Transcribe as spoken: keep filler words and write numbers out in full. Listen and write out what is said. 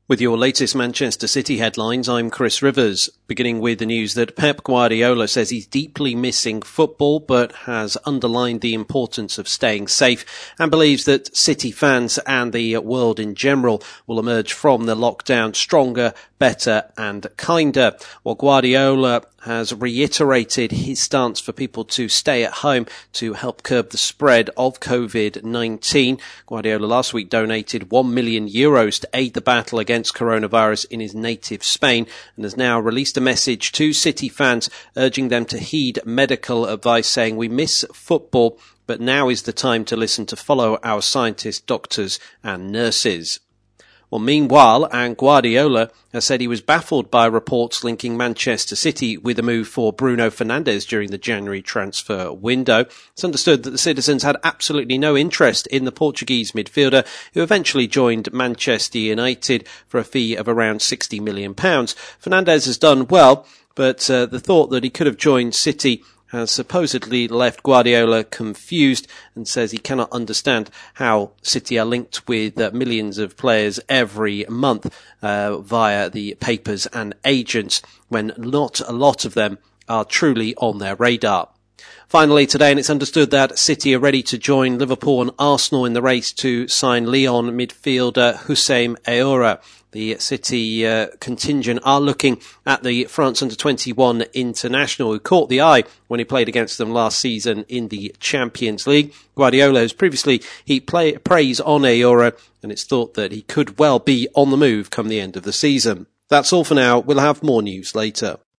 With your latest Manchester City headlines, I'm Chris Rivers, beginning with the news that Pep Guardiola says he's deeply missing football but has underlined the importance of staying safe and believes that City fans and the world in general will emerge from the lockdown stronger, better and kinder. Well, Guardiola has reiterated his stance for people to stay at home to help curb the spread of covid nineteen. Guardiola last week donated one million euros to aid the battle against coronavirus in his native Spain and has now released a message to City fans urging them to heed medical advice, saying, "We miss football, but now is the time to listen to follow our scientists, doctors and nurses." Well, meanwhile, and Guardiola has said he was baffled by reports linking Manchester City with a move for Bruno Fernandes during the January transfer window. It's understood that the citizens had absolutely no interest in the Portuguese midfielder, who eventually joined Manchester United for a fee of around sixty million pounds. Fernandes has done well, but uh, the thought that he could have joined City has supposedly left Guardiola confused and says he cannot understand how City are linked with uh, millions of players every month uh, via the papers and agents when not a lot of them are truly on their radar. Finally today, and it's understood that City are ready to join Liverpool and Arsenal in the race to sign Lyon midfielder Houssem Aouar. The City uh, contingent are looking at the France under twenty-one international who caught the eye when he played against them last season in the Champions League. Guardiola has previously heaped play, praise on Aouar, and it's thought that he could well be on the move come the end of the season. That's all for now. We'll have more news later.